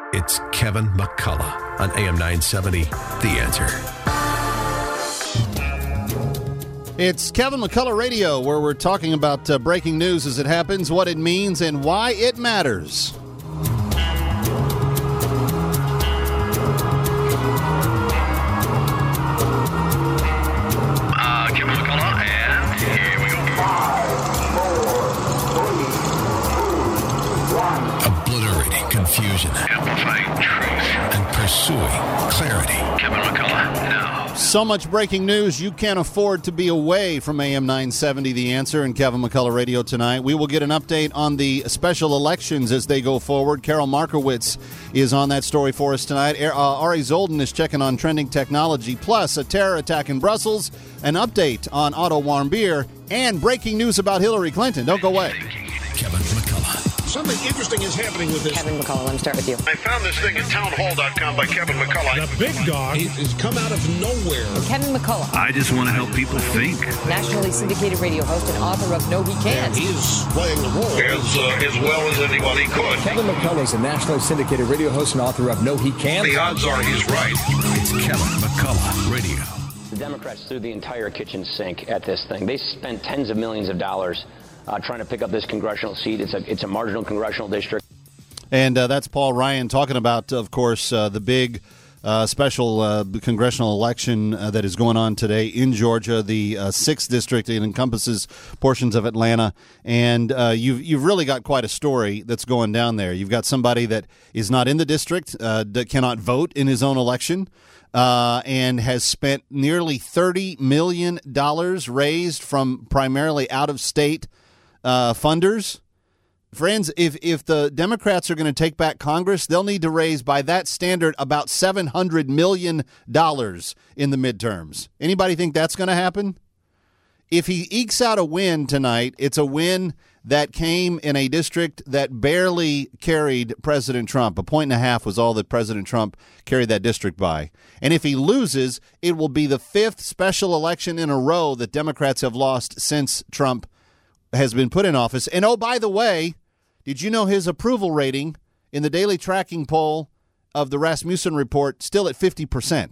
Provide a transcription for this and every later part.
It's Kevin McCullough on AM 970, The Answer. It's Kevin McCullough Radio, where we're talking about breaking news as it happens, what it means, and why it matters. Kevin McCullough, and here we go. 5, 4, 3, 2, 1. Obliterating confusion. Amplifying truth. And pursuing clarity. Kevin McCullough, now. So much breaking news, you can't afford to be away from AM 970, The Answer, and Kevin McCullough Radio tonight. We will get an update on the special elections as they go forward. Carol Markowitz is on that story for us tonight. Ari Zoldan is checking on trending technology, plus a terror attack in Brussels, an update on Otto Warmbier, and breaking news about Hillary Clinton. Don't go away. Kevin McCullough. Something interesting is happening with this. Kevin McCullough, let me start with you. I found this thing at townhall.com by Kevin McCullough. The big dog has come out of nowhere. Kevin McCullough, I just want to help people think. nationally syndicated radio host and author of No He Can't. He is playing the role as well as anybody could. Kevin McCullough is a nationally syndicated radio host and author of No He Can't. The odds are he's right. It's Kevin McCullough Radio. The Democrats threw the entire kitchen sink at this thing. They spent tens of millions of dollars trying to pick up this congressional seat. It's a marginal congressional district. And that's Paul Ryan talking about, of course, the big special congressional election that is going on today in Georgia, the 6th district. It encompasses portions of Atlanta. And you've really got quite a story that's going down there. You've got somebody that is not in the district, that cannot vote in his own election, and has spent nearly $30 million raised from primarily out-of-state funders. Friends, if the Democrats are going to take back Congress, they'll need to raise, by that standard, about $700 million in the midterms. Anybody think that's going to happen? If he ekes out a win tonight, it's a win that came in a district that barely carried President Trump. 1.5 points was all that President Trump carried that district by. And if he loses, it will be the 5th special election in a row that Democrats have lost since Trump has been put in office. And oh, by the way, did you know his approval rating in the daily tracking poll of the Rasmussen report still at 50%?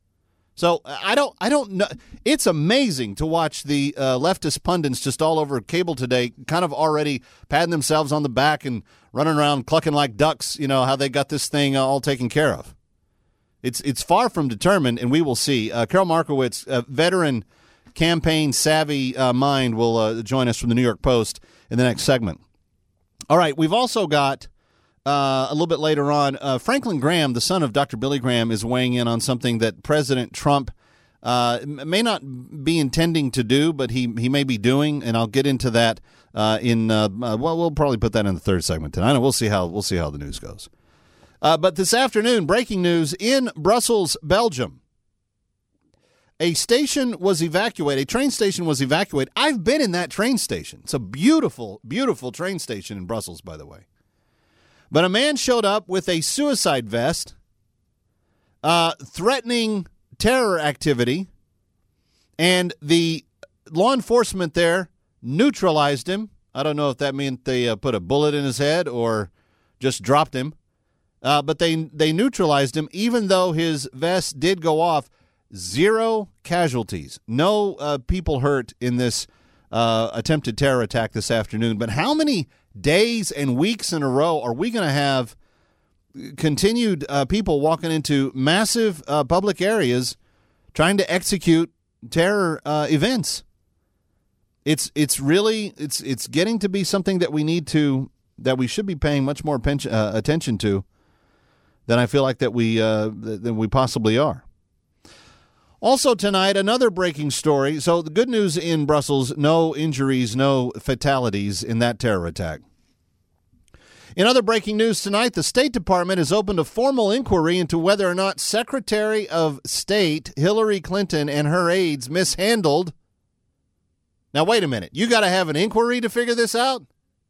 So I don't know. It's amazing to watch the leftist pundits just all over cable today, kind of already patting themselves on the back and running around clucking like ducks. You know how they got this thing all taken care of. It's far from determined, and we will see. Carol Markowitz, a veteran campaign savvy mind, will join us from the New York Post in the next segment. All right, we've also got a little bit later on, Franklin Graham, the son of Dr. Billy Graham, is weighing in on something that President Trump may not be intending to do, but he may be doing, and I'll get into that we'll probably put that in the third segment tonight. We'll see how the news goes. But this afternoon, breaking news in Brussels, Belgium. A station was evacuated. A train station was evacuated. I've been in that train station. It's a beautiful, beautiful train station in Brussels, by the way. But a man showed up with a suicide vest, threatening terror activity, and the law enforcement there neutralized him. I don't know if that meant they put a bullet in his head or just dropped him. But they neutralized him, even though his vest did go off. 0 casualties. No people hurt in this attempted terror attack this afternoon. But how many days and weeks in a row are we going to have continued people walking into massive public areas trying to execute terror events? It's getting to be something that we should be paying much more attention to than I feel like that we possibly are. Also tonight, another breaking story. So the good news in Brussels, no injuries, no fatalities in that terror attack. In other breaking news tonight, the State Department has opened a formal inquiry into whether or not Secretary of State Hillary Clinton and her aides mishandled. Now, wait a minute. You got to have an inquiry to figure this out?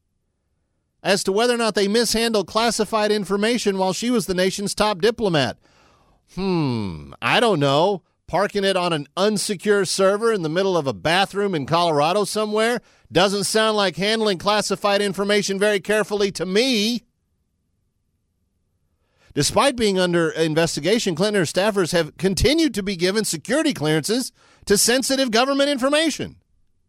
As to whether or not they mishandled classified information while she was the nation's top diplomat. I don't know. Parking it on an unsecure server in the middle of a bathroom in Colorado somewhere doesn't sound like handling classified information very carefully to me. Despite being under investigation, Clinton and her staffers have continued to be given security clearances to sensitive government information.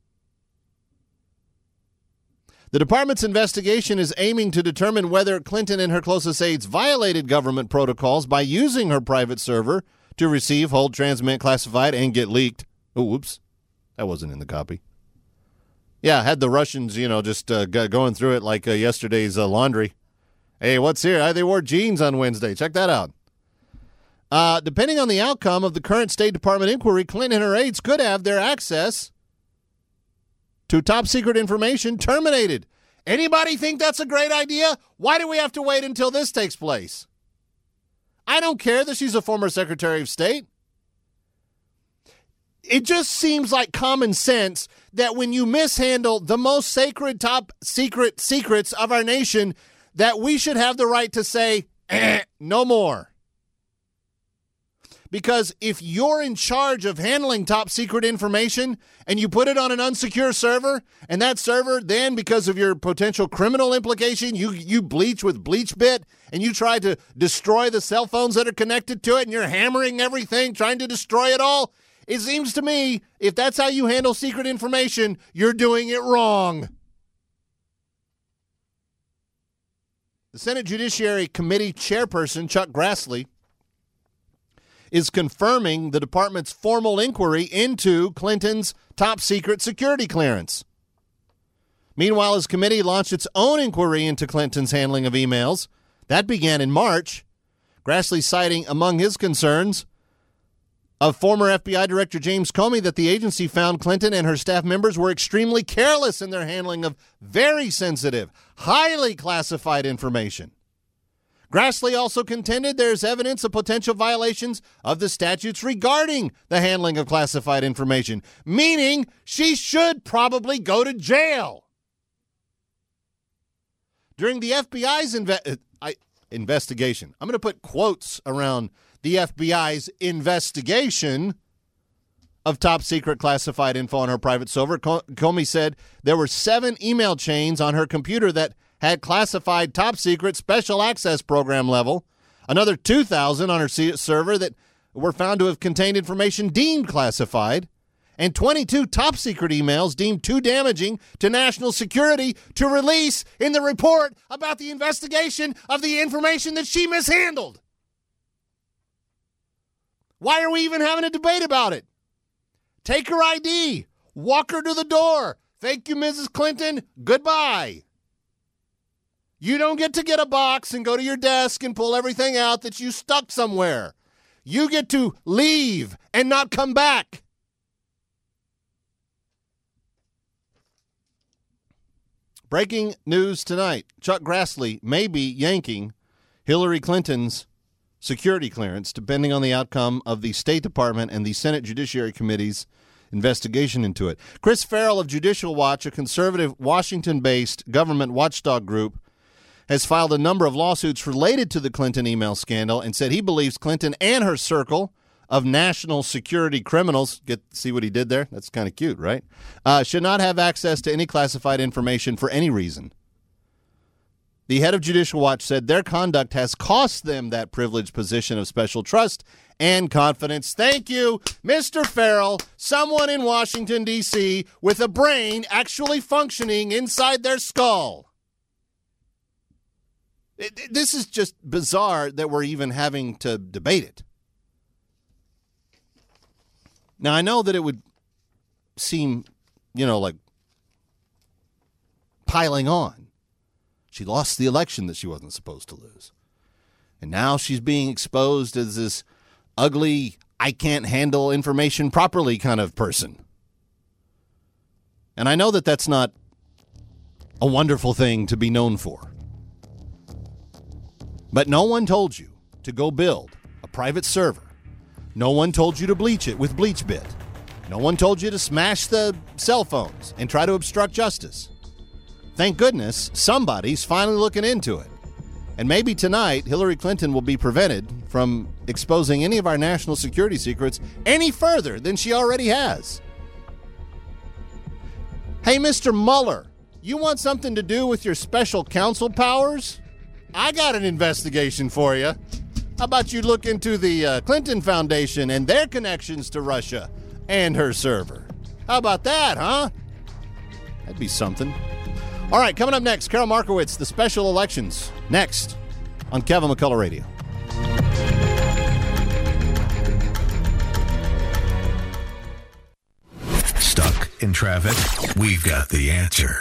The department's investigation is aiming to determine whether Clinton and her closest aides violated government protocols by using her private server to receive, hold, transmit, classified, and get leaked. Oh, whoops. That wasn't in the copy. Yeah, had the Russians, just going through it like yesterday's laundry. Hey, what's here? They wore jeans on Wednesday. Check that out. Depending on the outcome of the current State Department inquiry, Clinton and her aides could have their access to top secret information terminated. Anybody think that's a great idea? Why do we have to wait until this takes place? I don't care that she's a former Secretary of State. It just seems like common sense that when you mishandle the most sacred top secrets of our nation, that we should have the right to say, no more. Because if you're in charge of handling top secret information and you put it on an unsecure server, and that server then, because of your potential criminal implication, you bleach with BleachBit and you try to destroy the cell phones that are connected to it and you're hammering everything, trying to destroy it all, it seems to me if that's how you handle secret information, you're doing it wrong. The Senate Judiciary Committee chairperson, Chuck Grassley, is confirming the department's formal inquiry into Clinton's top-secret security clearance. Meanwhile, his committee launched its own inquiry into Clinton's handling of emails. That began in March. Grassley citing among his concerns of former FBI Director James Comey that the agency found Clinton and her staff members were extremely careless in their handling of very sensitive, highly classified information. Grassley also contended there's evidence of potential violations of the statutes regarding the handling of classified information, meaning she should probably go to jail. During the FBI's investigation, I'm going to put quotes around the FBI's investigation of top-secret classified info on her private server, Comey said there were 7 email chains on her computer that had classified top-secret special access program level, another 2,000 on her server that were found to have contained information deemed classified, and 22 top-secret emails deemed too damaging to national security to release in the report about the investigation of the information that she mishandled. Why are we even having a debate about it? Take her ID. Walk her to the door. Thank you, Mrs. Clinton. Goodbye. You don't get to get a box and go to your desk and pull everything out that you stuck somewhere. You get to leave and not come back. Breaking news tonight. Chuck Grassley may be yanking Hillary Clinton's security clearance, depending on the outcome of the State Department and the Senate Judiciary Committee's investigation into it. Chris Farrell of Judicial Watch, a conservative Washington-based government watchdog group, has filed a number of lawsuits related to the Clinton email scandal and said he believes Clinton and her circle of national security criminals, see what he did there? That's kind of cute, right? Should not have access to any classified information for any reason. The head of Judicial Watch said their conduct has cost them that privileged position of special trust and confidence. Thank you, Mr. Farrell, someone in Washington, D.C. with a brain actually functioning inside their skull. This is just bizarre that we're even having to debate it. Now, I know that it would seem, like piling on. She lost the election that she wasn't supposed to lose. And now she's being exposed as this ugly, I can't handle information properly kind of person. And I know that that's not a wonderful thing to be known for. But no one told you to go build a private server. No one told you to bleach it with BleachBit. No one told you to smash the cell phones and try to obstruct justice. Thank goodness somebody's finally looking into it. And maybe tonight, Hillary Clinton will be prevented from exposing any of our national security secrets any further than she already has. Hey, Mr. Mueller, you want something to do with your special counsel powers? I got an investigation for you. How about you look into the Clinton Foundation and their connections to Russia and her server? How about that, huh? That'd be something. All right, coming up next, Carol Markowitz, the special elections. Next on Kevin McCullough Radio. Stuck in traffic? We've got the answer.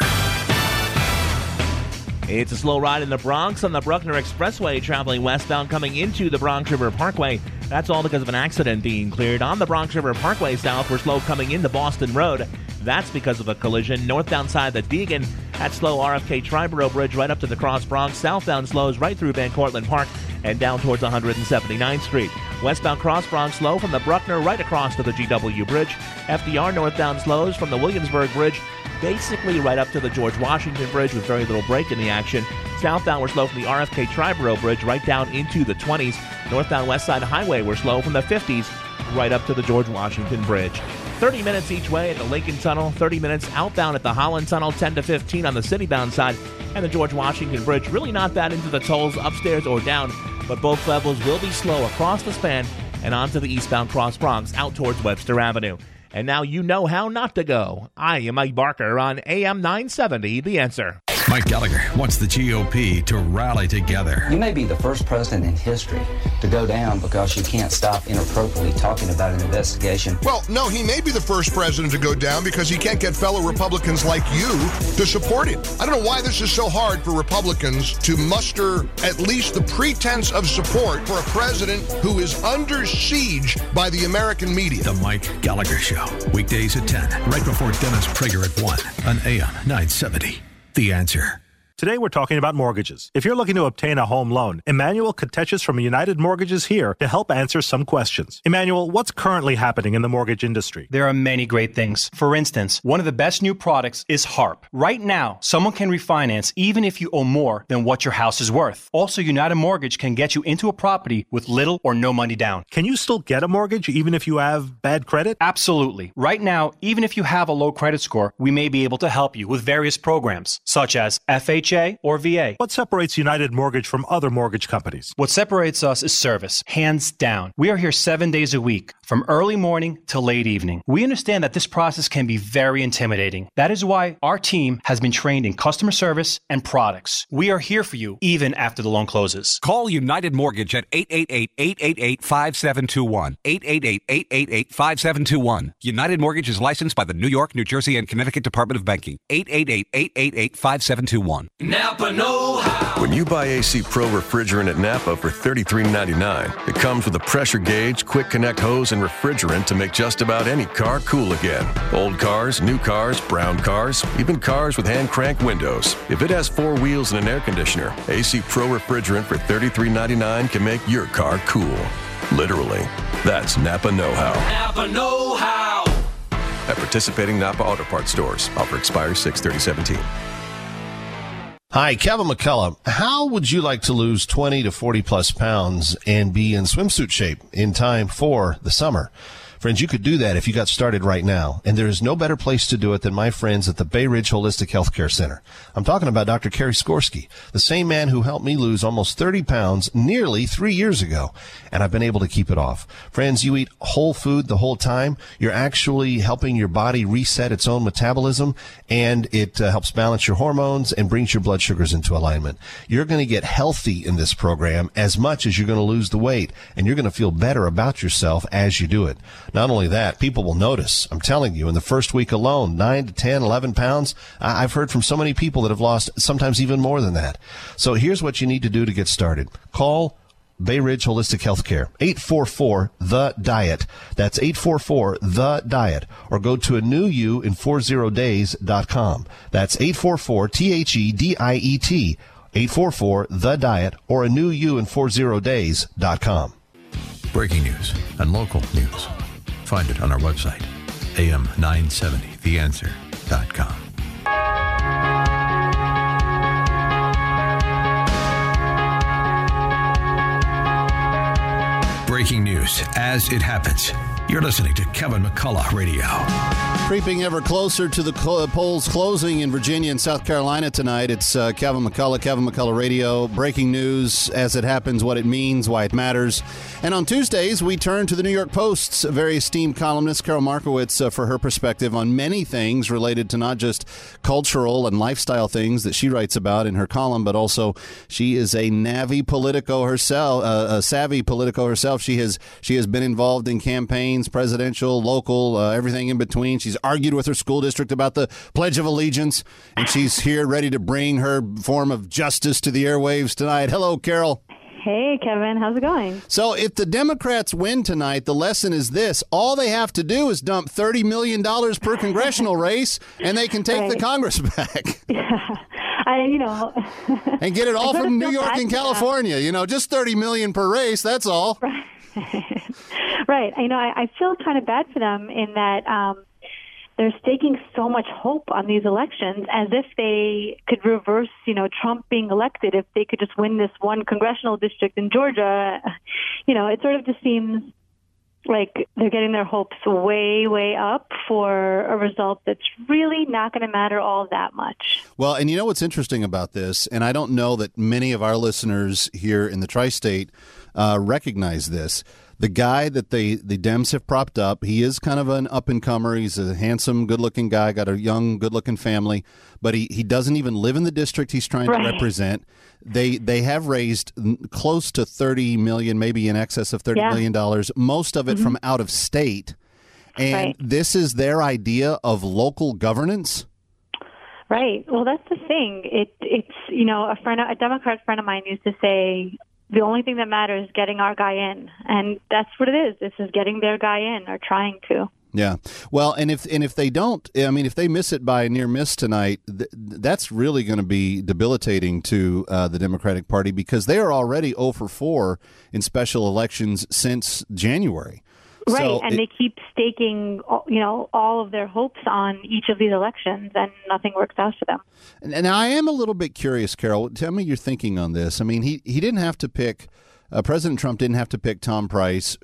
It's a slow ride in the Bronx on the Bruckner Expressway traveling westbound coming into the Bronx River Parkway. That's all because of an accident being cleared on the Bronx River Parkway south. We're slow coming into Boston Road. That's because of a collision northbound side of the Deegan. At slow RFK Triborough Bridge right up to the Cross Bronx. Southbound slows right through Van Cortlandt Park and down towards 179th Street. Westbound Cross Bronx slow from the Bruckner right across to the GW Bridge. FDR northbound slows from the Williamsburg Bridge basically right up to the George Washington Bridge with very little break in the action. Southbound we're slow from the RFK Triborough Bridge right down into the 20s. Northbound West Side Highway we're slow from the 50s right up to the George Washington Bridge. 30 minutes each way at the Lincoln Tunnel, 30 minutes outbound at the Holland Tunnel, 10 to 15 on the citybound side, and the George Washington Bridge. Really not bad into the tolls upstairs or down, but both levels will be slow across the span and onto the eastbound Cross Bronx out towards Webster Avenue. And now you know how not to go. I am Mike Barker on AM 970, The Answer. Mike Gallagher wants the GOP to rally together. You may be the first president in history to go down because you can't stop inappropriately talking about an investigation. Well, no, he may be the first president to go down because he can't get fellow Republicans like you to support him. I don't know why this is so hard for Republicans to muster at least the pretense of support for a president who is under siege by the American media. The Mike Gallagher Show, weekdays at 10, right before Dennis Prager at 1 on AM 970. The Answer. Today we're talking about mortgages. If you're looking to obtain a home loan, Emmanuel Kateches from United Mortgage is here to help answer some questions. Emmanuel, what's currently happening in the mortgage industry? There are many great things. For instance, one of the best new products is HARP. Right now, someone can refinance even if you owe more than what your house is worth. Also, United Mortgage can get you into a property with little or no money down. Can you still get a mortgage even if you have bad credit? Absolutely. Right now, even if you have a low credit score, we may be able to help you with various programs, such as FHA or VA. What separates United Mortgage from other mortgage companies? What separates us is service, hands down. We are here 7 days a week, from early morning to late evening. We understand that this process can be very intimidating. That is why our team has been trained in customer service and products. We are here for you even after the loan closes. Call United Mortgage at 888-888-5721. 888-888-5721. United Mortgage is licensed by the New York, New Jersey, and Connecticut Department of Banking. 888-888-5721. Napa know-how. When you buy AC Pro refrigerant at Napa for $33.99, it comes with a pressure gauge, quick connect hose, and refrigerant to make just about any car cool again. Old cars, new cars, brown cars, even cars with hand crank windows. If it has 4 wheels and an air conditioner, AC Pro refrigerant for $33.99 can make your car cool. Literally. That's Napa know-how. Napa know-how. At participating Napa Auto Parts stores. Offer expires 6/30/17. Hi, Kevin McCullough. How would you like to lose 20 to 40 plus pounds and be in swimsuit shape in time for the summer? Friends, you could do that if you got started right now, and there is no better place to do it than my friends at the Bay Ridge Holistic Healthcare Center. I'm talking about Dr. Kerry Skorsky, the same man who helped me lose almost 30 pounds nearly 3 years ago, and I've been able to keep it off. Friends, you eat whole food the whole time. You're actually helping your body reset its own metabolism, and it helps balance your hormones and brings your blood sugars into alignment. You're going to get healthy in this program as much as you're going to lose the weight, and you're going to feel better about yourself as you do it. Not only that, people will notice. I'm telling you, in the first week alone, 9 to 10, 11 pounds. I've heard from so many people that have lost sometimes even more than that. So here's what you need to do to get started. Call Bay Ridge Holistic Healthcare, 844-THE-DIET. That's 844-THE-DIET. Or go to anewyouin40days.com. That's 844-THEDIET, 844-THE-DIET, or anewyouin40days.com. Breaking news and local news. Find it on our website, am970theanswer.com. Breaking news as it happens. You're listening to Kevin McCullough Radio. Creeping ever closer to the polls closing in Virginia and South Carolina tonight. It's Kevin McCullough Radio. Breaking news as it happens, what it means, why it matters. And on Tuesdays, we turn to the New York Post's very esteemed columnist, Carol Markowitz, for her perspective on many things related to not just cultural and lifestyle things that she writes about in her column, but also she is a savvy Politico herself. She has been involved in campaigns, presidential, local, everything in between. She's argued with her school district about the Pledge of Allegiance, and she's here ready to bring her form of justice to the airwaves tonight. Hello, Carol. Hey, Kevin. How's it going? So if the Democrats win tonight, the lesson is this. All they have to do is dump $30 million per congressional race, and they can take the Congress back. Yeah. And get it all from New York and California. Just $30 million per race, that's all. Right. I feel kind of bad for them in that they're staking so much hope on these elections as if they could reverse, Trump being elected if they could just win this one congressional district in Georgia. It sort of just seems like they're getting their hopes way, way up for a result that's really not going to matter all that much. Well, and you know what's interesting about this, and I don't know that many of our listeners here in the tri-state recognize this. The guy that the Dems have propped up, he is kind of an up-and-comer. He's a handsome, good-looking guy, got a young, good-looking family, but he doesn't even live in the district he's trying to represent. They have raised close to $30 million, maybe in excess of $30 million, most of it from out of state. And this is their idea of local governance? Right. Well, that's the thing. It's a Democrat friend of mine used to say, the only thing that matters is getting our guy in. And that's what it is. This is getting their guy in, or trying to. Yeah. Well, and if they don't, if they miss it by a near miss tonight, that's really going to be debilitating to the Democratic Party, because they are already 0 for 4 in special elections since January. Right, so and they keep staking, all of their hopes on each of these elections, and nothing works out for them. And I am a little bit curious, Carol. Tell me your thinking on this. He didn't have to pick. President Trump didn't have to pick Tom Price,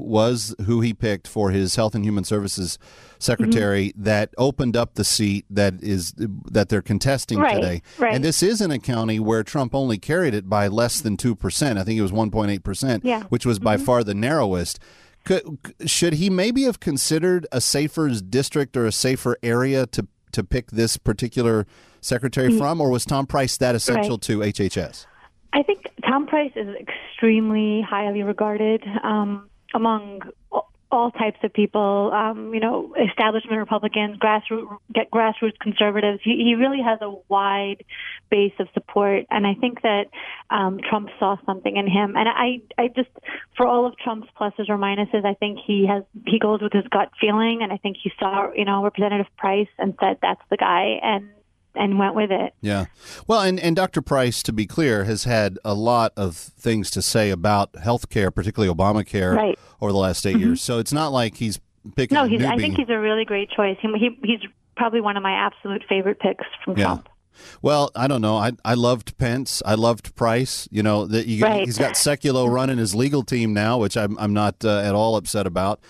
who he picked for his Health and Human Services Secretary, that opened up the seat that they're contesting today. Right. And this is in a county where Trump only carried it by less than 2%. I think it was 1.8%, which was by far the narrowest. Should he maybe have considered a safer district or a safer area to pick this particular secretary from, or was Tom Price that essential to HHS? I think Tom Price is extremely highly regarded among all types of people, establishment Republicans, grassroots conservatives. He really has a wide base of support, and I think that Trump saw something in him. And I just, for all of Trump's pluses or minuses, I think he goes with his gut feeling, and I think he saw, Representative Price and said, that's the guy, and went with it. Yeah. Well, and Dr. Price, to be clear, has had a lot of things to say about health care, particularly Obamacare, over the last 8 years. So it's not like he's picking a newbie. I think he's a really great choice. He's probably one of my absolute favorite picks from Trump. Well, I don't know. I loved Pence. I loved Price. He's got Sekulow running his legal team now, which I'm not at all upset about.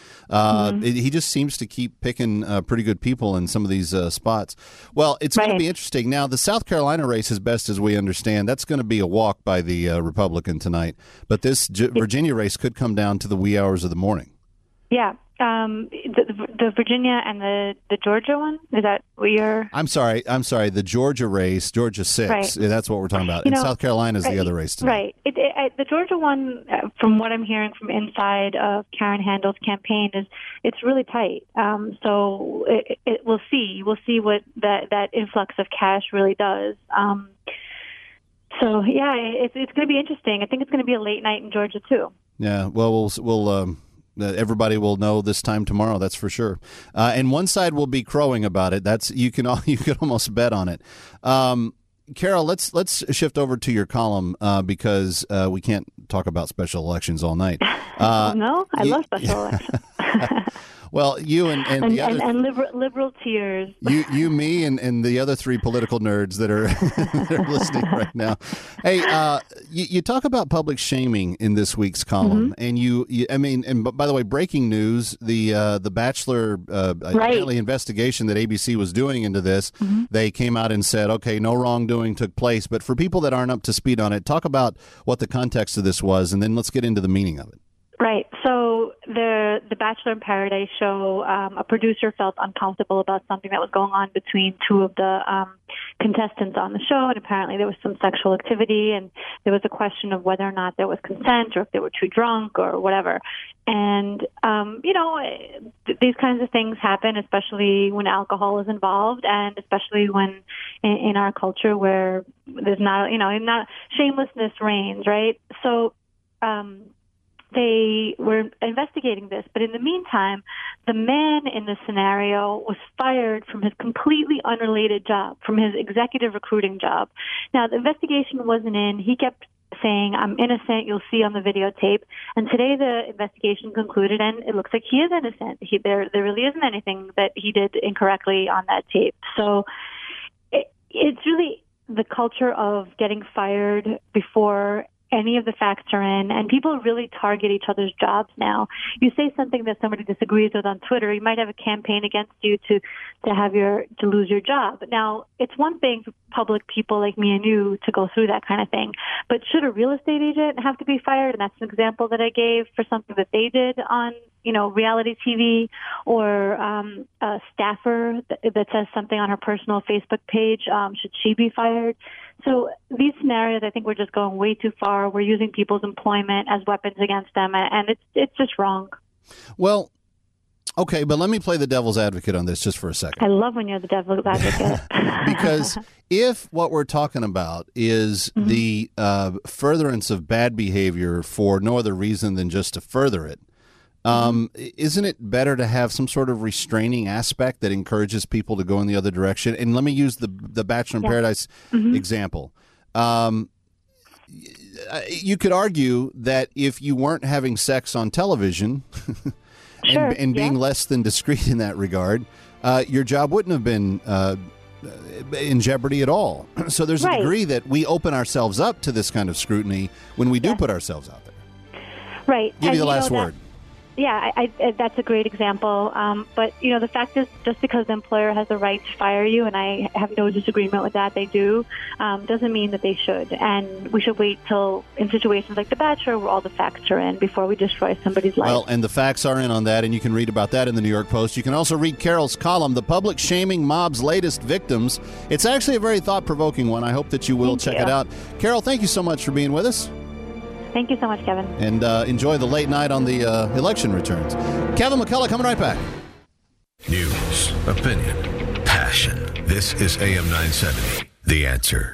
He just seems to keep picking pretty good people in some of these spots. Well, it's going to be interesting. Now, the South Carolina race, as best as we understand, that's going to be a walk by the Republican tonight. But this Virginia race could come down to the wee hours of the morning. Yeah. The Virginia and the Georgia one, is that what you're? I'm sorry. The Georgia race, Georgia 6. Right. That's what we're talking about. And South Carolina is the other race tonight. Right. The Georgia one, from what I'm hearing from inside of Karen Handel's campaign, is it's really tight. So we'll see. We'll see what that influx of cash really does. So yeah, it's going to be interesting. I think it's going to be a late night in Georgia too. Yeah. Well, we'll. Everybody will know this time tomorrow. That's for sure. And one side will be crowing about it. That's you can almost bet on it. Carol, let's shift over to your column because we can't talk about special elections all night. No, I love special elections. Well, you and the other... and liberal tears. You, me, and the other three political nerds that are that are listening right now. Hey, you talk about public shaming in this week's column, and and by the way, breaking news: the Bachelor apparently investigation that ABC was doing into this, they came out and said, okay, no wrongdoing took place. But for people that aren't up to speed on it, talk about what the context of this was, and then let's get into the meaning of it. Right. So the Bachelor in Paradise show, a producer felt uncomfortable about something that was going on between two of the contestants on the show, and apparently there was some sexual activity, and there was a question of whether or not there was consent or if they were too drunk or whatever. And, these kinds of things happen, especially when alcohol is involved, and especially when in our culture where there's not shamelessness reigns, right? So, they were investigating this, but in the meantime, the man in this scenario was fired from his completely unrelated job, from his executive recruiting job. Now, the investigation wasn't in. He kept saying, I'm innocent, you'll see on the videotape. And today the investigation concluded, and it looks like he is innocent. There really isn't anything that he did incorrectly on that tape. So it's really the culture of getting fired before any of the facts are in, and people really target each other's jobs now. You say something that somebody disagrees with on Twitter, you might have a campaign against you to lose your job. Now, it's one thing for public people like me and you to go through that kind of thing, but should a real estate agent have to be fired? And that's an example that I gave for something that they did on reality TV, or a staffer that says something on her personal Facebook page, should she be fired? So these scenarios, I think we're just going way too far. We're using people's employment as weapons against them, and it's just wrong. Well, okay, but let me play the devil's advocate on this just for a second. I love when you're the devil's advocate. Because if what we're talking about is the furtherance of bad behavior for no other reason than just to further it, isn't it better to have some sort of restraining aspect that encourages people to go in the other direction? And let me use the Bachelor in Paradise example. You could argue that if you weren't having sex on television and being less than discreet in that regard, your job wouldn't have been in jeopardy at all. So there's a degree that we open ourselves up to this kind of scrutiny when we do put ourselves out there. Right. Give you the last word. Yeah, that's a great example. But, the fact is, just because the employer has the right to fire you, and I have no disagreement with that, they do, doesn't mean that they should. And we should wait till, in situations like The Bachelor, where all the facts are in, before we destroy somebody's life. Well, and the facts are in on that, and you can read about that in the New York Post. You can also read Carol's column, The Public Shaming Mob's Latest Victims. It's actually a very thought-provoking one. I hope that you will check it out. Carol, thank you so much for being with us. Thank you so much, Kevin. And enjoy the late night on the election returns. Kevin McCullough coming right back. News, opinion, passion. This is AM 970, The Answer.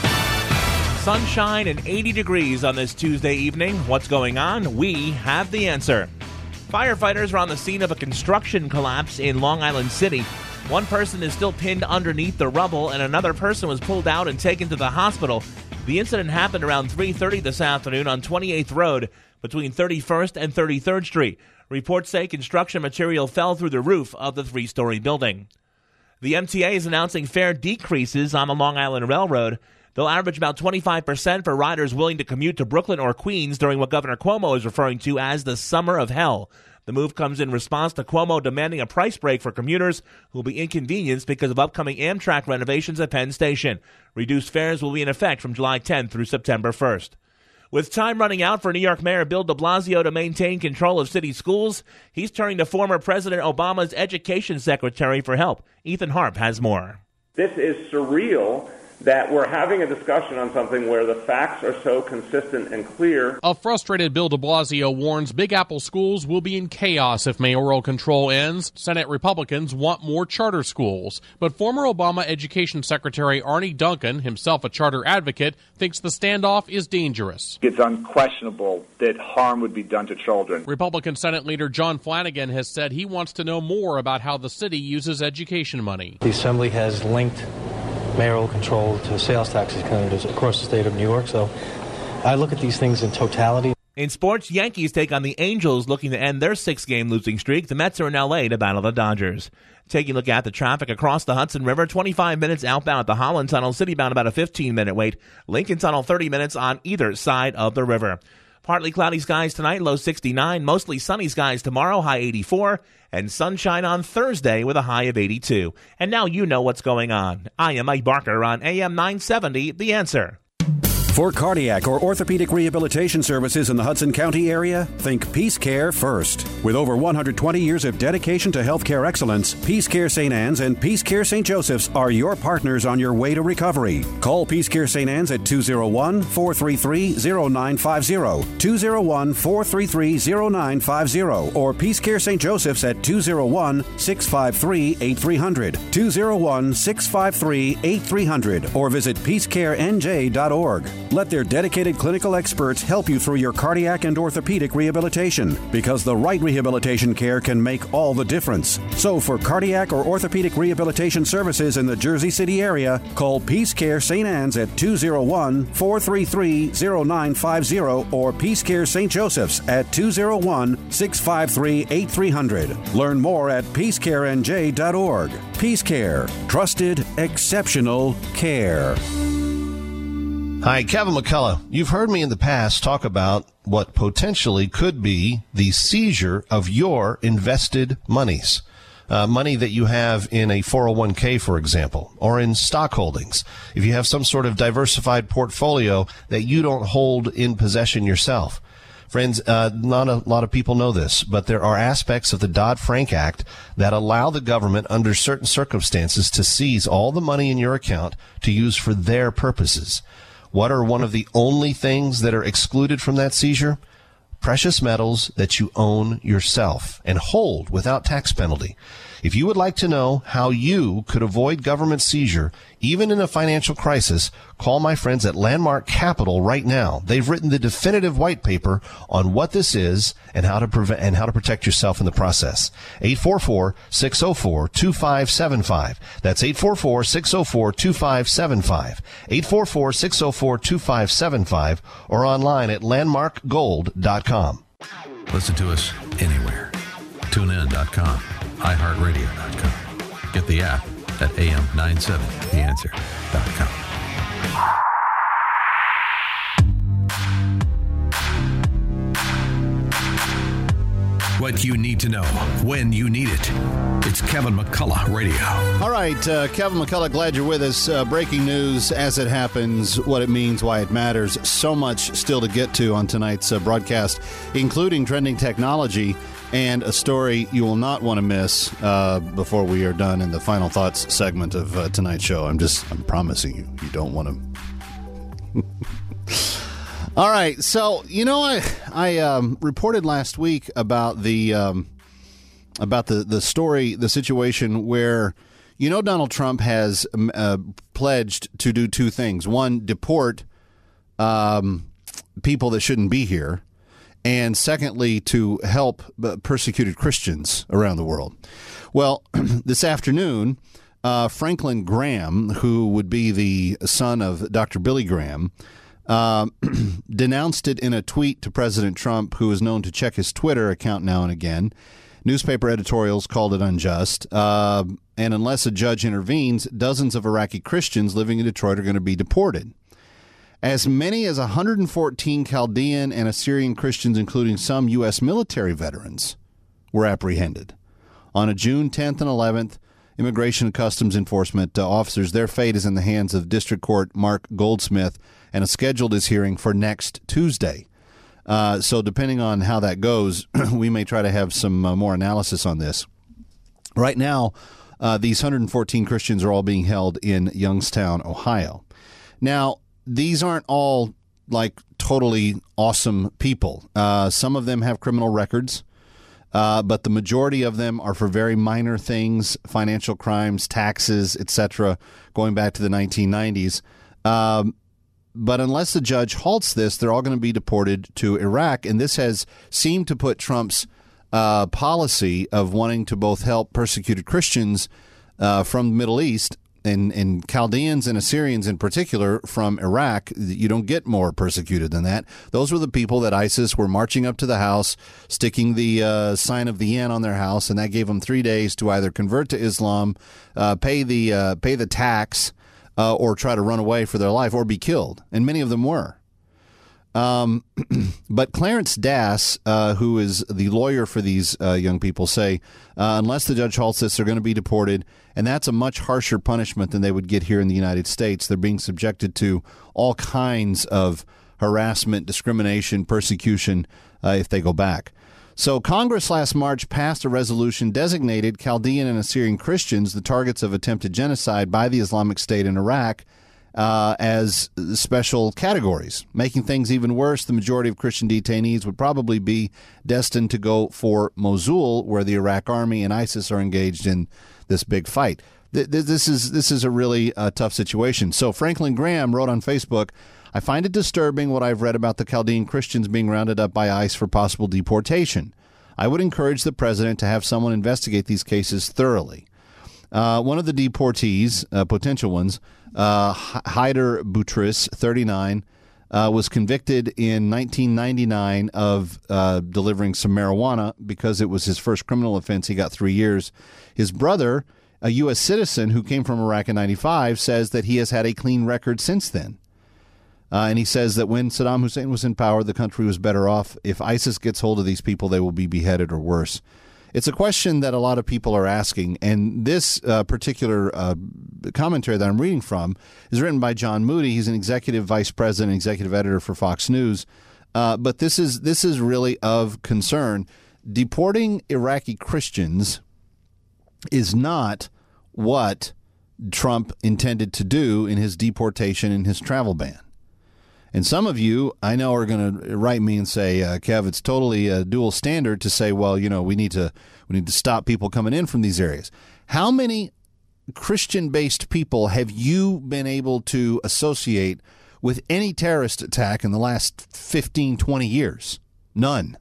Sunshine and 80 degrees on this Tuesday evening. What's going on? We have the answer. Firefighters are on the scene of a construction collapse in Long Island City. One person is still pinned underneath the rubble, and another person was pulled out and taken to the hospital. The incident happened around 3:30 this afternoon on 28th Road between 31st and 33rd Street. Reports say construction material fell through the roof of the three-story building. The MTA is announcing fare decreases on the Long Island Railroad. They'll average about 25% for riders willing to commute to Brooklyn or Queens during what Governor Cuomo is referring to as the summer of hell. The move comes in response to Cuomo demanding a price break for commuters who will be inconvenienced because of upcoming Amtrak renovations at Penn Station. Reduced fares will be in effect from July 10th through September 1st. With time running out for New York Mayor Bill de Blasio to maintain control of city schools, he's turning to former President Obama's education secretary for help. Ethan Harp has more. This is surreal that we're having a discussion on something where the facts are so consistent and clear. A frustrated Bill de Blasio warns Big Apple schools will be in chaos if mayoral control ends. Senate Republicans want more charter schools. But former Obama Education Secretary Arne Duncan, himself a charter advocate, thinks the standoff is dangerous. It's unquestionable that harm would be done to children. Republican Senate Leader John Flanagan has said he wants to know more about how the city uses education money. The Assembly has linked mayoral control to sales taxes across the state of New York. So I look at these things in totality. In sports, Yankees take on the Angels looking to end their 6-game losing streak. The Mets are in L.A. to battle the Dodgers. Taking a look at the traffic across the Hudson River, 25 minutes outbound at the Holland Tunnel, citybound about a 15-minute wait. Lincoln Tunnel, 30 minutes on either side of the river. Partly cloudy skies tonight, low 69. Mostly sunny skies tomorrow, high 84. And sunshine on Thursday with a high of 82. And now you know what's going on. I am Mike Barker on AM 970, The Answer. For cardiac or orthopedic rehabilitation services in the Hudson County area, think Peace Care first. With over 120 years of dedication to healthcare excellence, Peace Care St. Anne's and Peace Care St. Joseph's are your partners on your way to recovery. Call Peace Care St. Anne's at 201-433-0950, 201-433-0950, or Peace Care St. Joseph's at 201-653-8300, 201-653-8300, or visit peacecarenj.org. Let their dedicated clinical experts help you through your cardiac and orthopedic rehabilitation, because the right rehabilitation care can make all the difference. So for cardiac or orthopedic rehabilitation services in the Jersey City area, call Peace Care St. Anne's at 201-433-0950 or Peace Care St. Joseph's at 201-653-8300. Learn more at peacecarenj.org. Peace Care. Trusted, exceptional care. Hi, Kevin McCullough. You've heard me in the past talk about what potentially could be the seizure of your invested monies. Money that you have in a 401k, for example, or in stock holdings. If you have some sort of diversified portfolio that you don't hold in possession yourself. Friends, not a lot of people know this, but there are aspects of the Dodd-Frank Act that allow the government under certain circumstances to seize all the money in your account to use for their purposes. What are one of the only things that are excluded from that seizure? Precious metals that you own yourself and hold without tax penalty. If you would like to know how you could avoid government seizure, even in a financial crisis, call my friends at Landmark Capital right now. They've written the definitive white paper on what this is and how to prevent and how to protect yourself in the process. 844-604-2575. That's 844-604-2575. 844-604-2575 or online at landmarkgold.com. Listen to us anywhere. TuneIn.com. iHeartRadio.com. Get the app at AM970theanswer.com. What you need to know when you need it. It's Kevin McCullough Radio. All right, Kevin McCullough, glad you're with us. Breaking news as it happens, what it means, why it matters. So much still to get to on tonight's broadcast, including trending technology and a story you will not want to miss before we are done in the final thoughts segment of tonight's show. I'm promising you, you don't want to. All right, so I reported last week about the story, the situation where Donald Trump has pledged to do two things: one, deport people that shouldn't be here, and secondly, to help persecuted Christians around the world. Well, this afternoon, Franklin Graham, who would be the son of Dr. Billy Graham, denounced it in a tweet to President Trump, who is known to check his Twitter account now and again. Newspaper editorials called it unjust. And unless a judge intervenes, dozens of Iraqi Christians living in Detroit are going to be deported. As many as 114 Chaldean and Assyrian Christians, including some U.S. military veterans, were apprehended. On a June 10th and 11th, Immigration and Customs Enforcement officers, their fate is in the hands of District Court Mark Goldsmith, and a scheduled his hearing for next Tuesday. So depending on how that goes, we may try to have some more analysis on this. Right now, these 114 Christians are all being held in Youngstown, Ohio. Now, these aren't all like totally awesome people. Some of them have criminal records. But the majority of them are for very minor things, financial crimes, taxes, etc., going back to the 1990s. But unless the judge halts this, they're all going to be deported to Iraq. And this has seemed to put Trump's policy of wanting to both help persecuted Christians from the Middle East and Chaldeans and Assyrians in particular from Iraq, you don't get more persecuted than that. Those were the people that ISIS were marching up to the house, sticking the sign of the yen on their house, and that gave them 3 days to either convert to Islam, pay the tax, or try to run away for their life or be killed. And many of them were. But Clarence Dass, who is the lawyer for these young people, say unless the judge halts this, they're going to be deported, and that's a much harsher punishment than they would get here in the United States. They're being subjected to all kinds of harassment, discrimination, persecution if they go back. So Congress last March passed a resolution designated Chaldean and Assyrian Christians the targets of attempted genocide by the Islamic State in Iraq as special categories. Making things even worse, the majority of Christian detainees would probably be destined to go for Mosul, where the Iraq army and ISIS are engaged in this big fight. This is a really tough situation. So Franklin Graham wrote on Facebook, I find it disturbing what I've read about the Chaldean Christians being rounded up by ICE for possible deportation. I would encourage the president to have someone investigate these cases thoroughly. One of the deportees, potential ones, Haider Boutros, 39, was convicted in 1999 of delivering some marijuana because it was his first criminal offense. He got 3 years. His brother, a U.S. citizen who came from Iraq in 95, says that he has had a clean record since then. And he says that when Saddam Hussein was in power, the country was better off. If ISIS gets hold of these people, they will be beheaded or worse. It's a question that a lot of people are asking, and this particular commentary that I'm reading from is written by John Moody. He's an executive vice president, executive editor for Fox News. But this is really of concern. Deporting Iraqi Christians is not what Trump intended to do in his deportation and his travel ban. And some of you, I know, are going to write me and say, Kev, it's totally a dual standard to say, well, you know, we need to stop people coming in from these areas. How many Christian-based people have you been able to associate with any terrorist attack in the last 15, 20 years? None.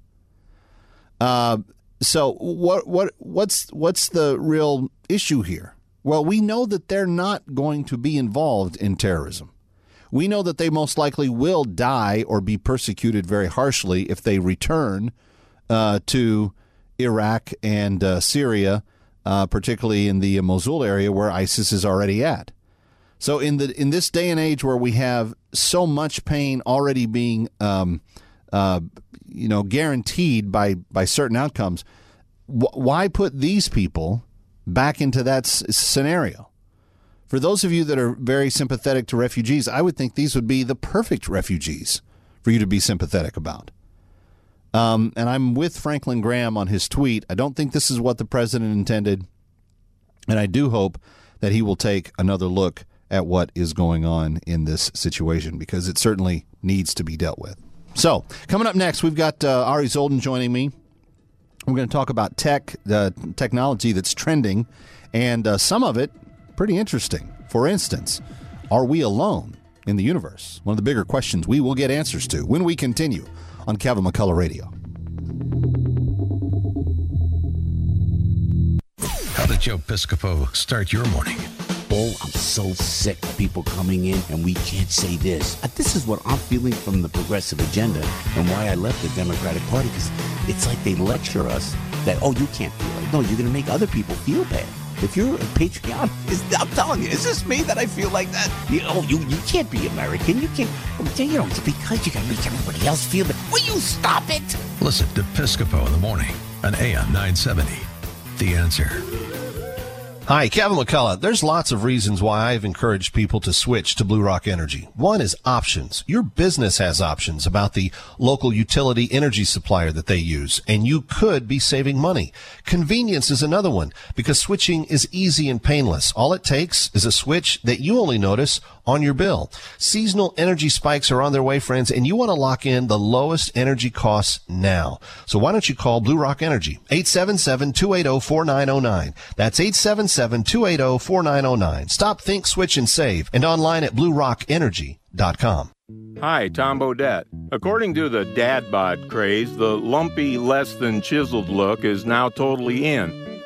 So what's the real issue here? Well, we know that they're not going to be involved in terrorism. We know that they most likely will die or be persecuted very harshly if they return to Iraq and Syria, particularly in the Mosul area where ISIS is already at. So in this day and age where we have so much pain already being guaranteed by certain outcomes, why put these people back into that scenario? For those of you that are very sympathetic to refugees, I would think these would be the perfect refugees for you to be sympathetic about. And I'm with Franklin Graham on his tweet. I don't think this is what the president intended, and I do hope that he will take another look at what is going on in this situation, because it certainly needs to be dealt with. So, coming up next, we've got Ari Zoldan joining me. We're going to talk about technology that's trending, and some of it pretty interesting. For instance, are we alone in the universe? One of the bigger questions we will get answers to when we continue on Kevin McCullough Radio. How did Joe Piscopo start your morning? Oh, I'm so sick of people coming in and we can't say this. This is what I'm feeling from the progressive agenda and why I left the Democratic Party, because it's like they lecture us that, oh, you can't feel it. No, you're going to make other people feel bad. If you're a patriotic, I'm telling you, is this me that I feel like that? You can't be American. You can't, because you got to make everybody else feel bad. Will you stop it? Listen to Piscopo in the morning on AM 970. The Answer. Hi, Kevin McCullough. There's lots of reasons why I've encouraged people to switch to Blue Rock Energy. One is options. Your business has options about the local utility energy supplier that they use, and you could be saving money. Convenience is another one, because switching is easy and painless. All it takes is a switch that you only notice on your bill. Seasonal energy spikes are on their way, friends, and you want to lock in the lowest energy costs now. So why don't you call Blue Rock Energy? 877-280-4909. That's 877-280-4909. Stop, think, switch, and save. And online at BlueRockEnergy.com. Hi, Tom Bodette. According to the dad bod craze, the lumpy, less than chiseled look is now totally in.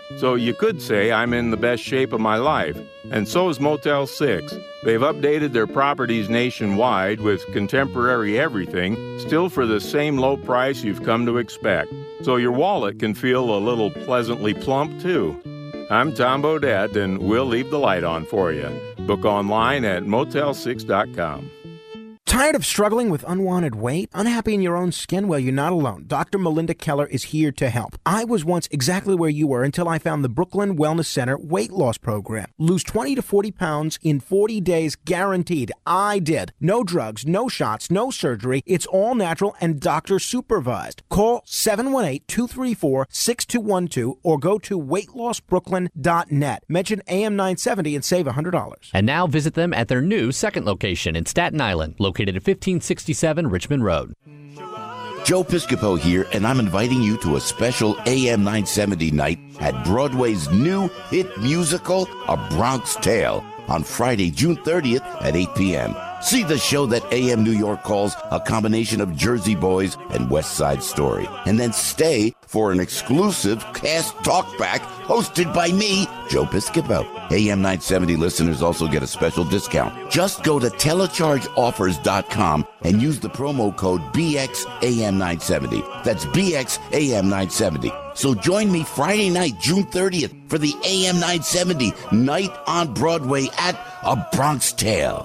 So you could say I'm in the best shape of my life. And so is Motel 6. They've updated their properties nationwide with contemporary everything, still for the same low price you've come to expect. So your wallet can feel a little pleasantly plump, too. I'm Tom Bodette, and we'll leave the light on for you. Book online at motel6.com. Tired of struggling with unwanted weight? Unhappy in your own skin? Well, you're not alone. Dr. Melinda Keller is here to help. I was once exactly where you were until I found the Brooklyn Wellness Center weight loss program. Lose 20 to 40 pounds in 40 days guaranteed. I did. No drugs, no shots, no surgery. It's all natural and doctor supervised. Call 718-234-6212 or go to weightlossbrooklyn.net. Mention AM970 and save $100. And now visit them at their new second location in Staten Island, located at 1567 Richmond Road. Joe Piscopo here, and I'm inviting you to a special AM 970 night at Broadway's new hit musical, A Bronx Tale, on Friday, June 30th at 8 p.m. See the show that AM New York calls a combination of Jersey Boys and West Side Story. And then stay for an exclusive cast talkback hosted by me, Joe Piscopo. AM 970 listeners also get a special discount. Just go to telechargeoffers.com and use the promo code BXAM970. That's BXAM970. So join me Friday night, June 30th, for the AM 970 Night on Broadway at A Bronx Tale.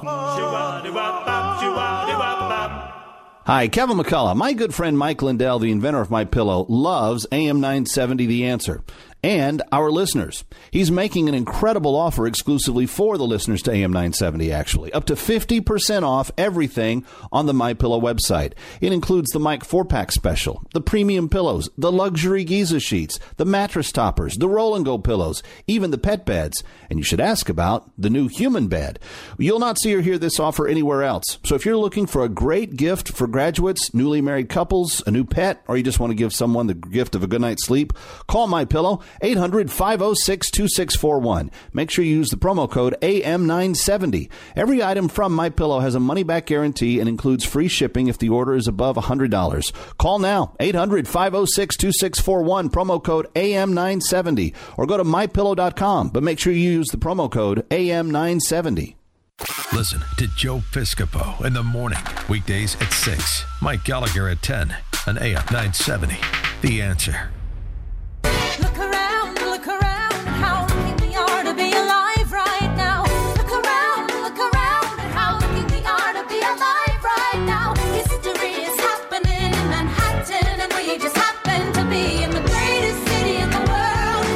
Hi, Kevin McCullough. My good friend Mike Lindell, the inventor of MyPillow, loves AM 970 The Answer and our listeners. He's making an incredible offer exclusively for the listeners to AM 970, actually. Up to 50% off everything on the MyPillow website. It includes the Mike 4-pack special, the premium pillows, the luxury Giza sheets, the mattress toppers, the roll and go pillows, even the pet beds. And you should ask about the new human bed. You'll not see or hear this offer anywhere else. So if you're looking for a great gift for graduates, newly married couples, a new pet, or you just want to give someone the gift of a good night's sleep, call MyPillow, 800-506-2641. Make sure you use the promo code AM970. Every item from MyPillow has a money-back guarantee and includes free shipping if the order is above $100. Call now, 800-506-2641, promo code AM970, or go to MyPillow.com, but make sure you use the promo code AM970. Listen to Joe Piscopo in the morning, weekdays at 6. Mike Gallagher at 10 on AM 970. The Answer. Look around, how lucky we are to be alive right now. Look around, how lucky we are to be alive right now. History is happening in Manhattan, and we just happen to be in the greatest city in the world,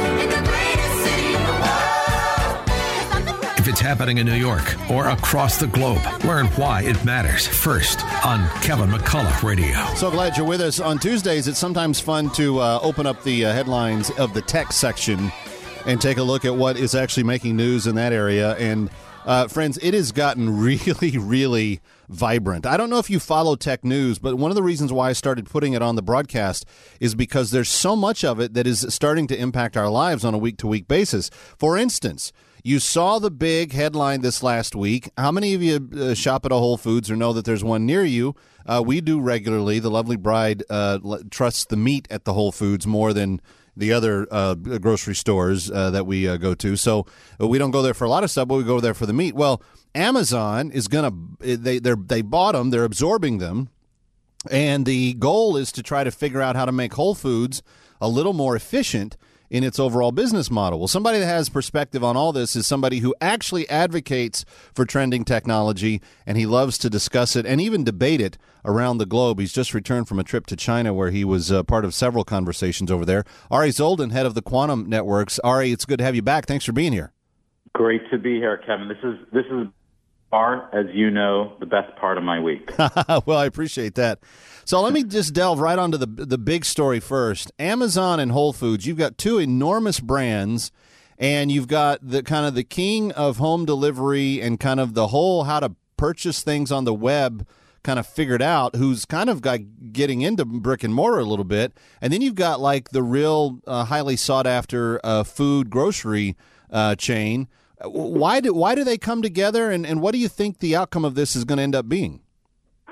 If it's happening in New York or across the globe, learn why it matters first on Kevin McCullough Radio. So glad you're with us. On Tuesdays, it's sometimes fun to open up the headlines of the tech section and take a look at what is actually making news in that area. And friends, it has gotten really, really vibrant. I don't know if you follow tech news, but one of the reasons why I started putting it on the broadcast is because there's so much of it that is starting to impact our lives on a week-to-week basis. For instance, you saw the big headline this last week. How many of you shop at a Whole Foods or know that there's one near you? We do regularly. The lovely bride trusts the meat at the Whole Foods more than the other grocery stores that we go to. So we don't go there for a lot of stuff, but we go there for the meat. Well, Amazon is going to they bought them. They're absorbing them. And the goal is to try to figure out how to make Whole Foods a little more efficient in its overall business model. Well, somebody that has perspective on all this is somebody who actually advocates for trending technology, and he loves to discuss it and even debate it around the globe. He's just returned from a trip to China where he was part of several conversations over there. Ari Zoldan, head of the Quantum Networks. Ari, it's good to have you back. Thanks for being here. Great to be here, Kevin. This is as you know, the best part of my week. Well, I appreciate that. So let me just delve right onto the big story first. Amazon and Whole Foods, you've got two enormous brands, and you've got the kind of the king of home delivery and kind of the whole how to purchase things on the web kind of figured out, who's kind of getting into brick and mortar a little bit. And then you've got like the real highly sought after food grocery chain. Why do they come together, and what do you think the outcome of this is going to end up being?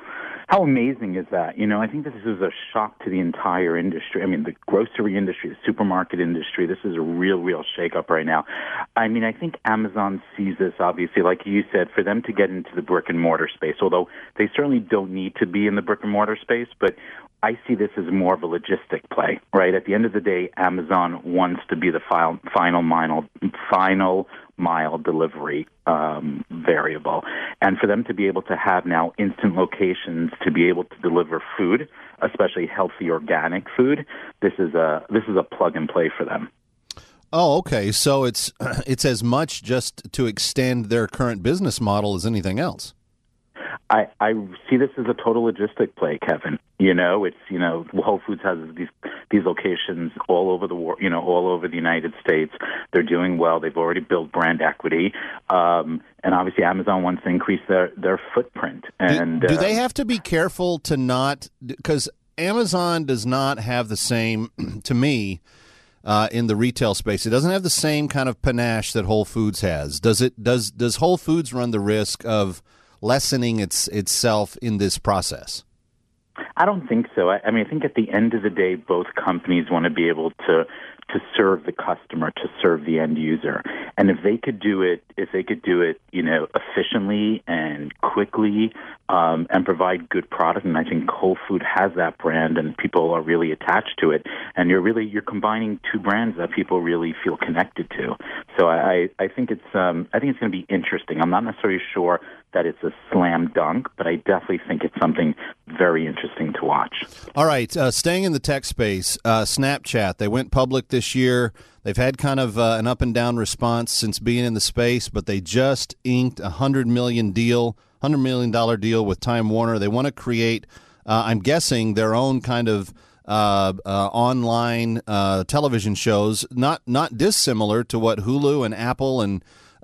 How amazing is that? You know, I think this is a shock to the entire industry. I mean, the grocery industry, the supermarket industry, this is a real shakeup right now. I mean, I think Amazon sees this, obviously, like you said, for them to get into the brick-and-mortar space, although they certainly don't need to be in the brick-and-mortar space, but I see this as more of a logistic play, right? At the end of the day, Amazon wants to be the final mile delivery variable. And for them to be able to have now instant locations to be able to deliver food, especially healthy organic food, this is a plug and play for them. Oh, okay. So it's as much just to extend their current business model as anything else. I see this as a total logistic play, Kevin. You know, it's, you know, Whole Foods has these locations all over the world, you know, all over the United States. They're doing well. They've already built brand equity. And obviously Amazon wants to increase their footprint. And do they have to be careful to not, because Amazon does not have the same, to me, in the retail space, it doesn't have the same kind of panache that Whole Foods has. Does Whole Foods run the risk of lessening itself in this process? I don't think so. I mean, I think at the end of the day, both companies want to be able to serve the customer, to serve the end user. And if they could do it, you know, efficiently and quickly, and provide good product, and I think Whole Food has that brand, and people are really attached to it. And you're combining two brands that people really feel connected to. So I think it's going to be interesting. I'm not necessarily sure that it's a slam dunk, but I definitely think it's something very interesting to watch. All right, staying in the tech space, Snapchat, they went public this year. They've had kind of an up and down response since being in the space, but they just inked a $100 million deal with Time Warner. They want to create, I'm guessing, their own kind of online television shows, not dissimilar to what Hulu and Apple and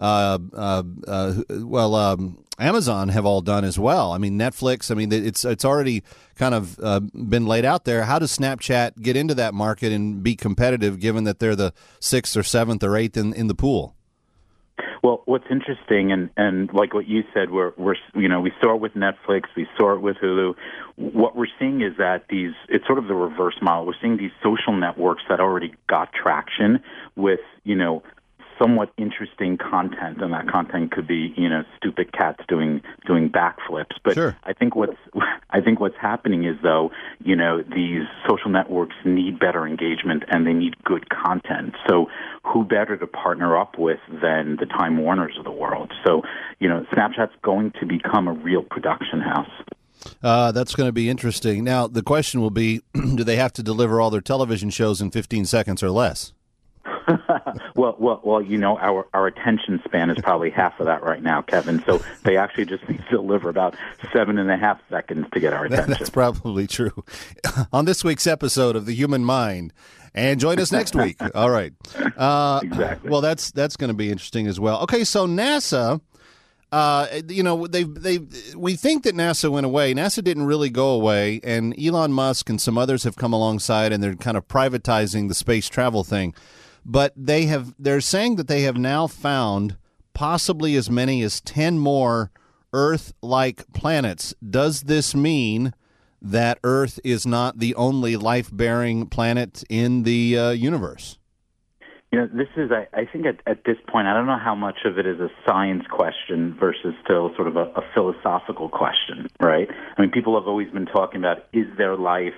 Amazon have all done as well. I mean, Netflix. I mean, it's already kind of been laid out there. How does Snapchat get into that market and be competitive, given that they're the 6th or 7th or 8th in the pool? Well, what's interesting, and like what you said, we saw it with Netflix, we saw it with Hulu. What we're seeing is that it's sort of the reverse model. We're seeing these social networks that already got traction with, you know, somewhat interesting content, and that content could be, you know, stupid cats doing backflips. But sure. I think what's happening is, though, you know, these social networks need better engagement and they need good content. So who better to partner up with than the Time Warners of the world? So, you know, Snapchat's going to become a real production house. That's going to be interesting. Now, the question will be, do they have to deliver all their television shows in 15 seconds or less? Well, you know, our attention span is probably half of that right now, Kevin. So they actually just need to deliver about 7.5 seconds to get our attention. That's probably true. On this week's episode of The Human Mind, and join us next week. All right. Exactly. Well, that's going to be interesting as well. Okay, so NASA. You know, we think that NASA went away. NASA didn't really go away, and Elon Musk and some others have come alongside, and they're kind of privatizing the space travel thing. But they're saying that they have now found possibly as many as 10 more Earth-like planets. Does this mean that Earth is not the only life-bearing planet in the universe? You know, this is, I think at this point, I don't know how much of it is a science question versus still sort of a philosophical question, right? I mean, people have always been talking about, is there life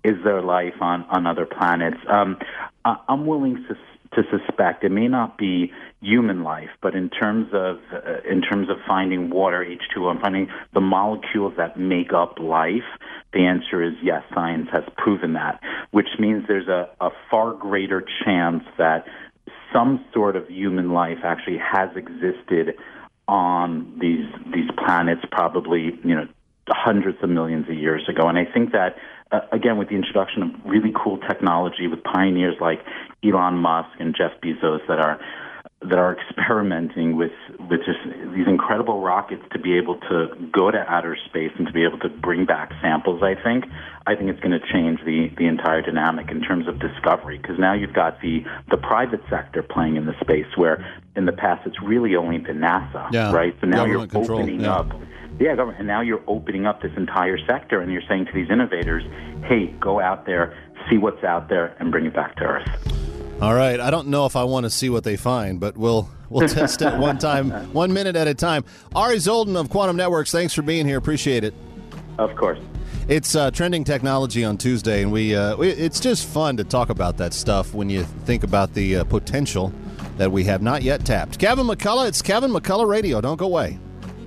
on other planets? I'm willing to suspect it may not be human life, but in terms of finding water, H2O, and finding the molecules that make up life, the answer is yes, science has proven that, which means there's a far greater chance that some sort of human life actually has existed on these planets, probably, you know, hundreds of millions of years ago. And I think that, again, with the introduction of really cool technology with pioneers like Elon Musk and Jeff Bezos that are experimenting with just these incredible rockets to be able to go to outer space and to be able to bring back samples, I think it's going to change the entire dynamic in terms of discovery, because now you've got the private sector playing in the space where in the past it's really only been NASA, right? So now you're opening up Yeah, government. And now you're opening up this entire sector, and you're saying to these innovators, hey, go out there, see what's out there, and bring it back to Earth. All right. I don't know if I want to see what they find, but we'll test it 1 minute at a time. Ari Zoldan of Quantum Networks, thanks for being here. Appreciate it. Of course. It's Trending Technology on Tuesday, and it's just fun to talk about that stuff when you think about the potential that we have not yet tapped. Kevin McCullough, it's Kevin McCullough Radio. Don't go away.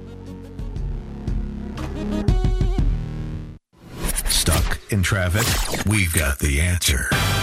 Stuck in traffic? We've got the answer.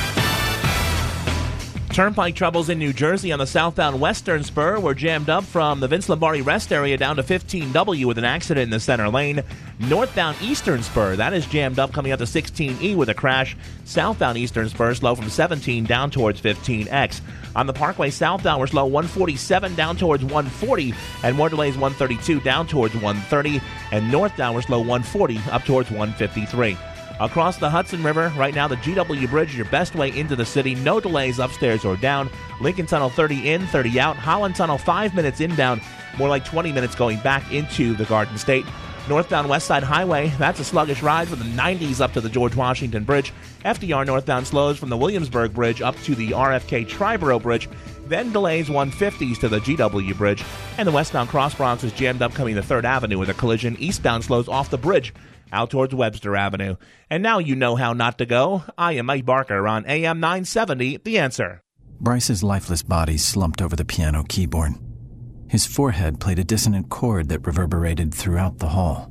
Turnpike troubles in New Jersey on the southbound western spur were jammed up from the Vince Lombardi rest area down to 15W with an accident in the center lane. Northbound eastern spur, that is jammed up coming up to 16E with a crash. Southbound eastern spur slow from 17 down towards 15X. On the Parkway southbound, we're slow 147 down towards 140, and more delays 132 down towards 130, and northbound we're slow 140 up towards 153. Across the Hudson River, right now the GW Bridge is your best way into the city. No delays upstairs or down. Lincoln Tunnel 30 in, 30 out. Holland Tunnel 5 minutes inbound, more like 20 minutes going back into the Garden State. Northbound West Side Highway, that's a sluggish ride from the 90s up to the George Washington Bridge. FDR northbound slows from the Williamsburg Bridge up to the RFK Triborough Bridge. Then delays 150s to the GW Bridge. And the westbound Cross Bronx is jammed up coming to 3rd Avenue with a collision. Eastbound slows off the bridge out towards Webster Avenue. And now you know how not to go. I am Mike Barker on AM 970, The Answer. Bryce's lifeless body slumped over the piano keyboard. His forehead played a dissonant chord that reverberated throughout the hall.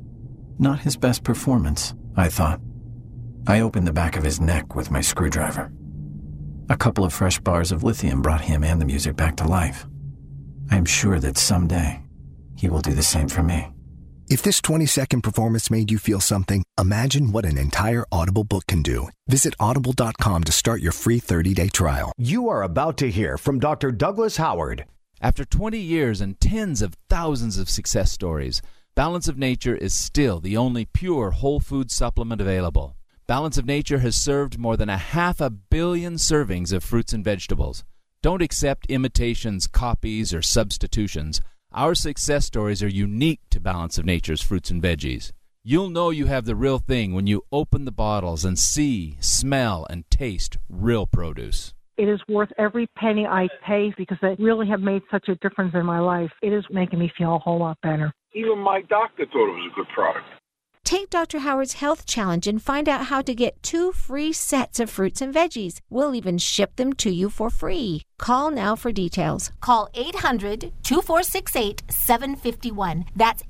Not his best performance, I thought. I opened the back of his neck with my screwdriver. A couple of fresh bars of lithium brought him and the music back to life. I am sure that someday he will do the same for me. If this 20-second performance made you feel something, imagine what an entire Audible book can do. Visit audible.com to start your free 30-day trial. You are about to hear from Dr. Douglas Howard. After 20 years and tens of thousands of success stories, Balance of Nature is still the only pure whole food supplement available. Balance of Nature has served more than 500 million servings of fruits and vegetables. Don't accept imitations, copies, or substitutions. Our success stories are unique to Balance of Nature's fruits and veggies. You'll know you have the real thing when you open the bottles and see, smell, and taste real produce. It is worth every penny I pay because they really have made such a difference in my life. It is making me feel a whole lot better. Even my doctor thought it was a good product. Take Dr. Howard's Health Challenge and find out how to get 2 free sets of fruits and veggies. We'll even ship them to you for free. Call now for details. Call 800-2468-751. That's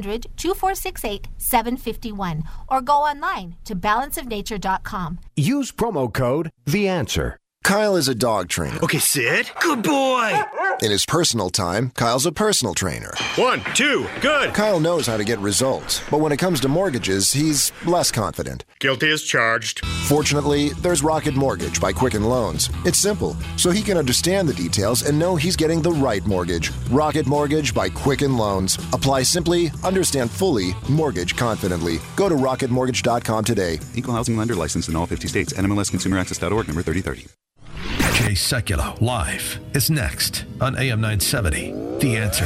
800-2468-751. Or go online to balanceofnature.com. Use promo code THEANSWER. Kyle is a dog trainer. Okay, sit. Good boy. In his personal time, Kyle's a personal trainer. 1, 2, good. Kyle knows how to get results, but when it comes to mortgages, he's less confident. Guilty as charged. Fortunately, there's Rocket Mortgage by Quicken Loans. It's simple, so he can understand the details and know he's getting the right mortgage. Rocket Mortgage by Quicken Loans. Apply simply, understand fully, mortgage confidently. Go to rocketmortgage.com today. Equal housing lender licensed in all 50 states. NMLSconsumeraccess.org, number 3030. Jay Sekulow live is next on AM 970. The Answer.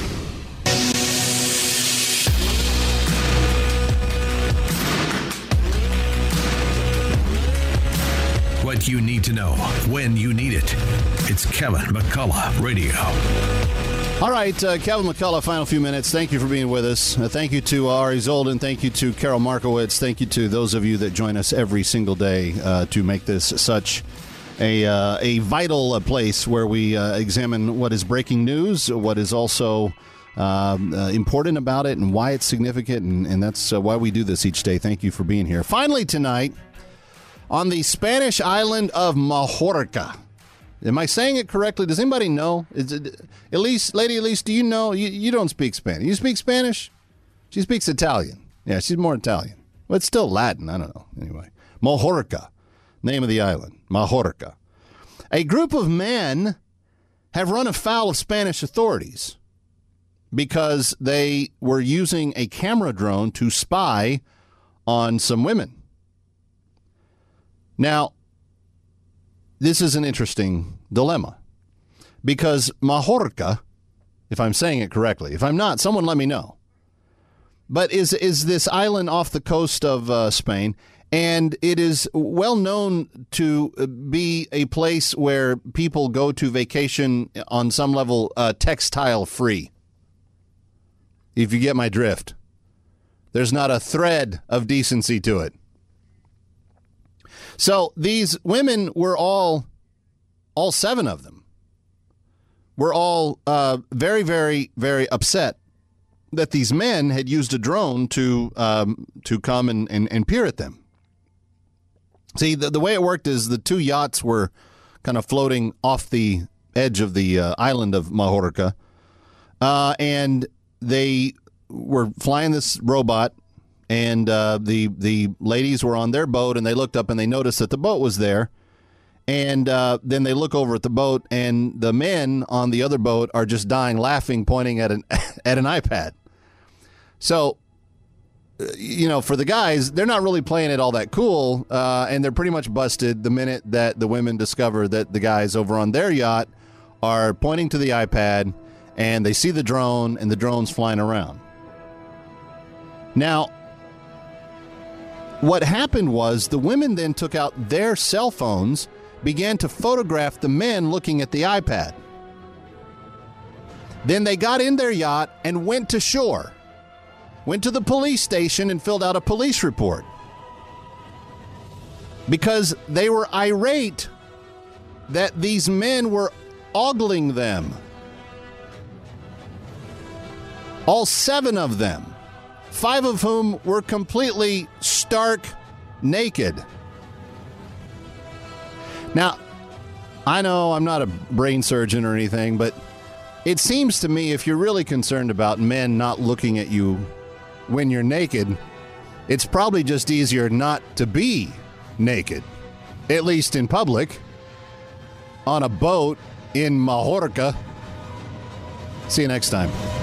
What you need to know when you need it. It's Kevin McCullough Radio. All right, Kevin McCullough, final few minutes. Thank you for being with us. Thank you to Ari Zoldan. Thank you to Carol Markowitz. Thank you to those of you that join us every single day to make this such a vital place where we examine what is breaking news, what is also important about it, and why it's significant, and that's why we do this each day. Thank you for being here. Finally tonight, on the Spanish island of Majorca. Am I saying it correctly? Does anybody know? Is it, Lady Elise, do you know? You don't speak Spanish. You speak Spanish? She speaks Italian. Yeah, she's more Italian. Well, it's still Latin. I don't know. Anyway, Majorca. Name of the island, Majorca. A group of men have run afoul of Spanish authorities because they were using a camera drone to spy on some women. Now, this is an interesting dilemma because Majorca, if I'm saying it correctly, if I'm not, someone let me know. but is this island off the coast of Spain, and it is well known to be a place where people go to vacation on some level textile free. If you get my drift, there's not a thread of decency to it. So these women were all 7 of them, were all very, very, very upset that these men had used a drone to come and peer at them. See, the way it worked is the 2 yachts were kind of floating off the edge of the island of Majorca, and they were flying this robot, and the ladies were on their boat, and they looked up and they noticed that the boat was there, and then they look over at the boat, and the men on the other boat are just dying laughing, pointing at an iPad. So, for the guys, they're not really playing it all that cool, and they're pretty much busted the minute that the women discover that the guys over on their yacht are pointing to the iPad, and they see the drone, and the drone's flying around. Now, what happened was the women then took out their cell phones, began to photograph the men looking at the iPad. Then they got in their yacht and went to shore. Went to the police station and filled out a police report because they were irate that these men were ogling them. All 7 of them, 5 of whom were completely stark naked. Now, I know I'm not a brain surgeon or anything, but it seems to me if you're really concerned about men not looking at you when you're naked, it's probably just easier not to be naked, at least in public, on a boat in Majorca. See you next time.